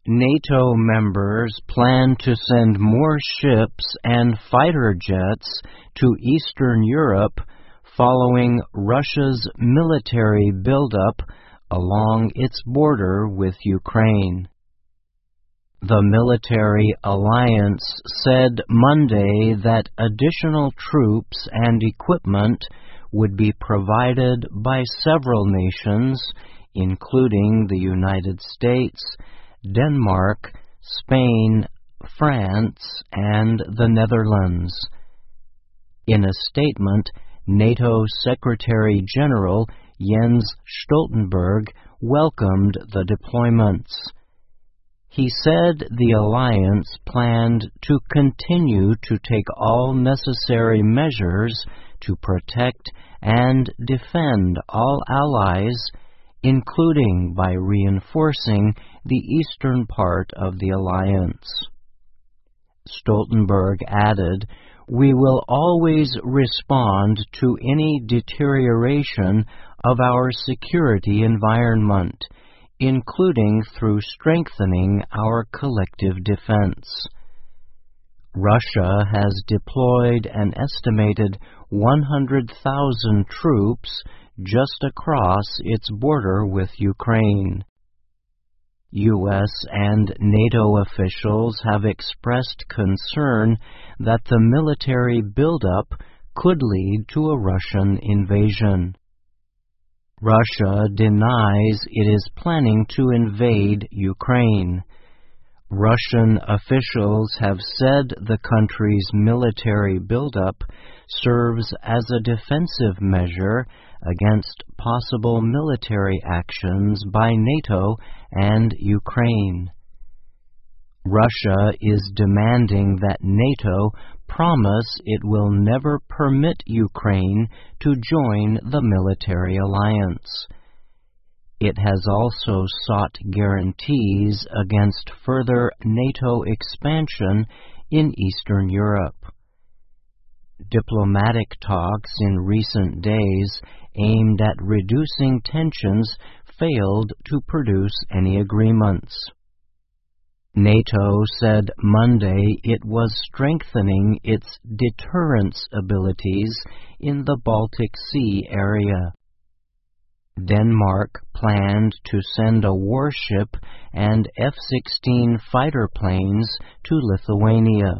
NATO members plan to send more ships and fighter jets to Eastern Europe following Russia's military buildup along its border with Ukraine. The military alliance said Monday that additional troops and equipment would be provided by several nations, including the United States, Denmark, Spain, France, and the Netherlands. In a statement, NATO Secretary-General Jens Stoltenberg welcomed the deployments. He said the alliance planned to continue to take all necessary measures to protect and defend all allies, including by reinforcing the eastern part of the alliance. Stoltenberg added, "We will always respond to any deterioration of our security environment, including through strengthening our collective defense." Russia has deployed an estimated 100,000 troops just across its border with Ukraine. U.S. and NATO officials have expressed concern that the military buildup could lead to a Russian invasion. Russia denies it is planning to invade Ukraine. Russian officials have said the country's military buildup serves as a defensive measure against possible military actions by NATO and Ukraine. Russia is demanding that NATO promise it will never permit Ukraine to join the military alliance. It has also sought guarantees against further NATO expansion in Eastern Europe. Diplomatic talks in recent days aimed at reducing tensions failed to produce any agreements. NATO said Monday it was strengthening its deterrence abilities in the Baltic Sea area. Denmark planned to send a warship and F-16 fighter planes to Lithuania.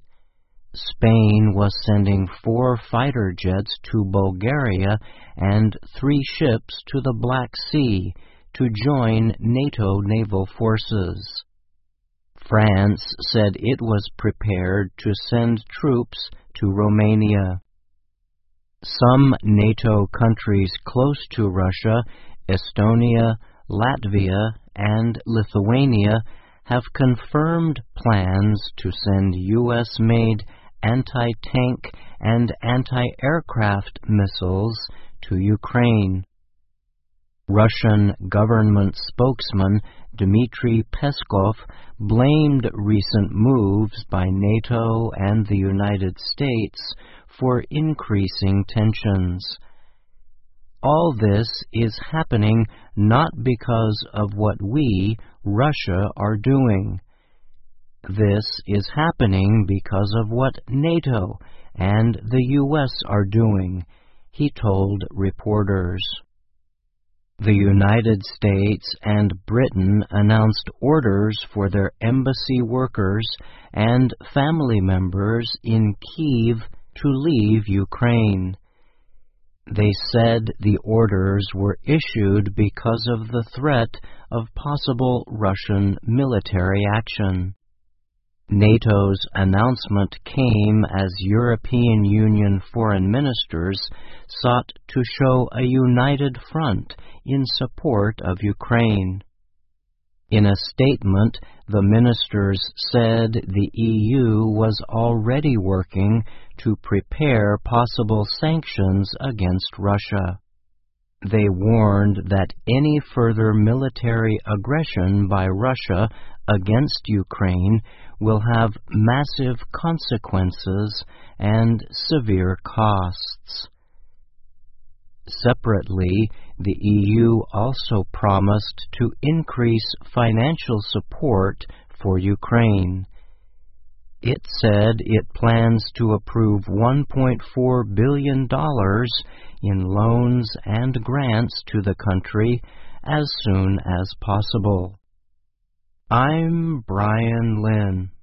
Spain was sending 4 fighter jets to Bulgaria and 3 ships to the Black Sea to join NATO naval forces. France said it was prepared to send troops to Romania. Some NATO countries close to Russia, Estonia, Latvia, and Lithuania, have confirmed plans to send U.S.-made anti-tank and anti-aircraft missiles to Ukraine. Russian government spokesman Dmitry Peskov blamed recent moves by NATO and the United States for increasing tensions. All this is happening not because of what we, Russia, are doing. This is happening because of what NATO and the U.S. are doing, he told reporters. The United States and Britain announced orders for their embassy workers and family members in Kyiv to leave Ukraine. They said the orders were issued because of the threat of possible Russian military action. NATO's announcement came as European Union foreign ministers sought to show a united front in support of Ukraine. In a statement, the ministers said the EU was already working to prepare possible sanctions against Russia. They warned that any further military aggression by Russia against Ukraine will have massive consequences and severe costs. Separately, the EU also promised to increase financial support for Ukraine. It said it plans to approve $1.4 billion in loans and grants to the country as soon as possible. I'm Brian Lynn.